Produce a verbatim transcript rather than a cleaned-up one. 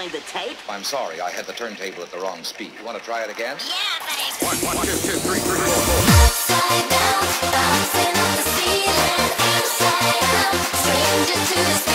rewind the tape? I'm sorry, I had the turntable at the wrong speed. You want to try it again? Yeah, baby. One, one, two, two, three, three, four, four. Upside down, bouncing off the ceiling, inside out, strangers to the